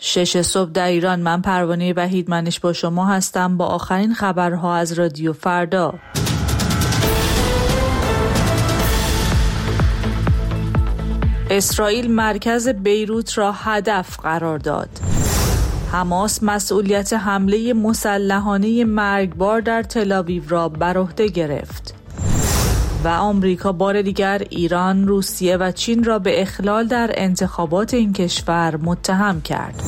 6 صبح در ایران. من پروانه وحید منش با شما هستم با آخرین خبرها از رادیو فردا. اسرائیل مرکز بیروت را هدف قرار داد. حماس مسئولیت حمله مسلحانه مرگبار در تل‌آویو را بر عهده گرفت. و آمریکا بار دیگر ایران، روسیه و چین را به اخلال در انتخابات این کشور متهم کرد.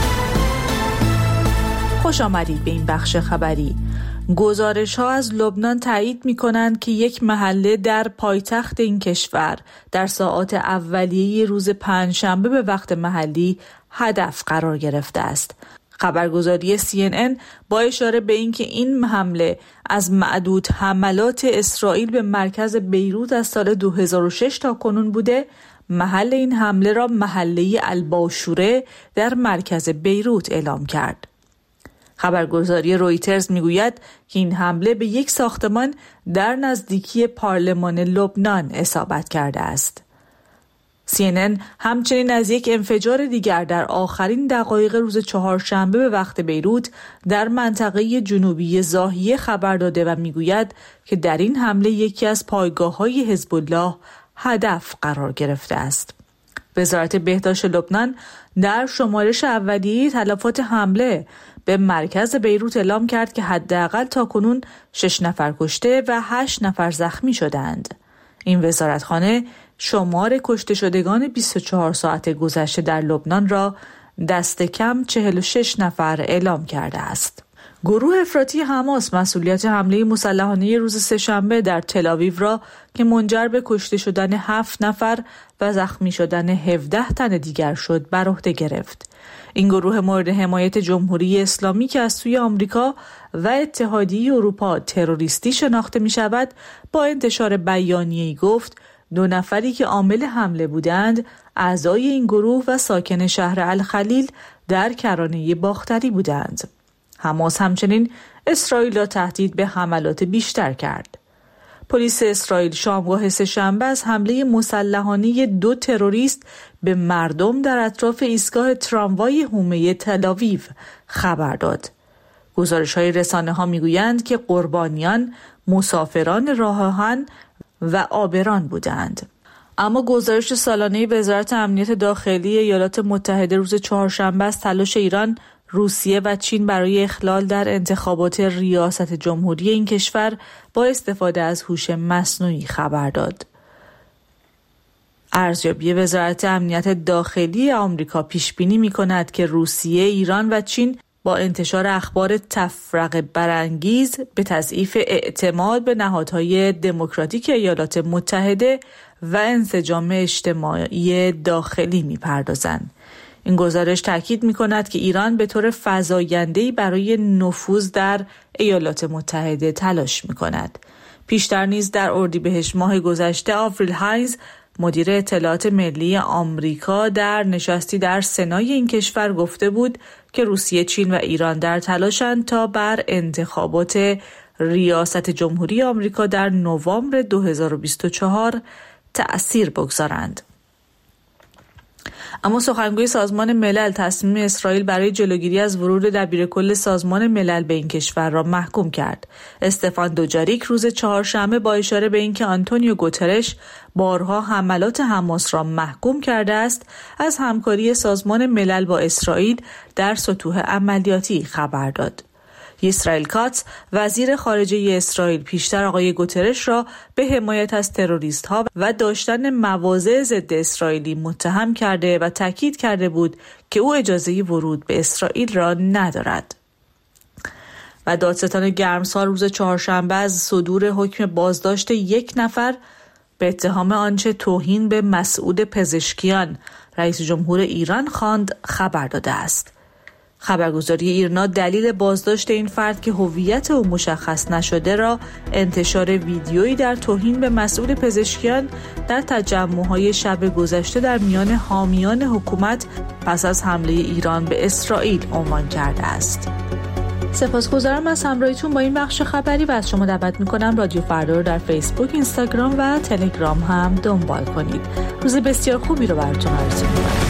خوش آمدید به این بخش خبری. گزارش‌ها از لبنان تایید می‌کنند که یک محله در پایتخت این کشور در ساعات اولیه روز پنجشنبه به وقت محلی هدف قرار گرفته است. خبرگزاری CNN با اشاره به اینکه این حمله از معدود حملات اسرائیل به مرکز بیروت از سال 2006 تا کنون بوده، محل این حمله را محله الباشوره در مرکز بیروت اعلام کرد. خبرگزاری رویترز میگوید که این حمله به یک ساختمان در نزدیکی پارلمان لبنان اصابت کرده است. CNN همچنین از یک انفجار دیگر در آخرین دقایق روز چهارشنبه به وقت بیروت در منطقه جنوبی ضاحیه خبر داده و میگوید که در این حمله یکی از پایگاه‌های حزب الله هدف قرار گرفته است. وزارت بهداشت لبنان در شمارش اولیه تلفات حمله به مرکز بیروت اعلام کرد که حداقل تاکنون 6 نفر کشته و 8 نفر زخمی شدند. این وزارتخانه شمار کشته شدگان 24 ساعت گذشته در لبنان را دست کم 46 نفر اعلام کرده است. گروه افراطی حماس مسئولیت حمله مسلحانه روز سه‌شنبه در تل‌آویو را که منجر به کشته شدن 7 نفر و زخمی شدن 17 تن دیگر شد بر عهده گرفت. این گروه مورد حمایت جمهوری اسلامی که از سوی آمریکا و اتحادیه اروپا تروریستی شناخته می شود، با انتشار بیانیه‌ای گفت 2 نفری که عامل حمله بودند اعضای این گروه و ساکن شهر الخلیل در کرانه باختری بودند. حماس همچنین اسرائیل را تهدید به حملات بیشتر کرد. پلیس اسرائیل شامگاه سه‌شنبه از حمله مسلحانه 2 تروریست به مردم در اطراف ایستگاه تراموای حومه تل‌آویو خبر داد. گزارش‌های رسانه‌ها می‌گویند که قربانیان مسافران راه آهن و عابران بودند. اما گزارش سالانه وزارت امنیت داخلی ایالات متحده روز چهارشنبه از تلاش ایران، روسیه و چین برای اخلال در انتخابات ریاست جمهوری این کشور با استفاده از هوش مصنوعی خبر داد. ارزیابی وزارت امنیت داخلی آمریکا پیش بینی می‌کند که روسیه، ایران و چین با انتشار اخبار تفرقه برانگیز به تضعیف اعتماد به نهادهای دموکراتیک ایالات متحده و انسجام اجتماعی داخلی می‌پردازند. این گزارش تاکید می‌کند که ایران به طور فزاینده‌ای برای نفوذ در ایالات متحده تلاش می‌کند. پیشتر نیز در اردیبهشت ماه گذشته آوریل هاینز، مدیر اطلاعات ملی آمریکا، در نشستی در سنای این کشور گفته بود که روسیه، چین و ایران در تلاشند تا بر انتخابات ریاست جمهوری آمریکا در نوامبر 2024 تأثیر بگذارند. اما سخنگوی سازمان ملل تصمیم اسرائیل برای جلوگیری از ورود دبیرکل سازمان ملل به این کشور را محکوم کرد. استفان دوجاریک روز چهارشنبه با اشاره به اینکه آنتونیو گوترش بارها حملات حماس را محکوم کرده است، از همکاری سازمان ملل با اسرائیل در سطوح عملیاتی خبر داد. اسرائیل کاتس، وزیر خارجه اسرائیل، پیشتر آقای گوترش را به حمایت از تروریست‌ها و داشتن مواضع ضد اسرائیلی متهم کرده و تاکید کرده بود که او اجازه ورود به اسرائیل را ندارد. و دادستان گرمسار روز چهارشنبه از صدور حکم بازداشت 1 نفر به اتهام آنچه توهین به مسعود پزشکیان، رئیس جمهور ایران، خواند خبر داده است. خبرگزاری ایرنا دلیل بازداشت این فرد که هویت او مشخص نشده را انتشار ویدیویی در توهین به مسعود پزشکیان در تجمع‌های شب گذشته در میان حامیان حکومت پس از حمله ایران به اسرائیل عنوان کرده است. سپاسگزارم از همراهیتون با این بخش خبری و از شما دعوت می‌کنم رادیو فردا رو در فیسبوک، اینستاگرام و تلگرام هم دنبال کنید. روز بسیار خوبی رو براتون آرزو می‌کنم.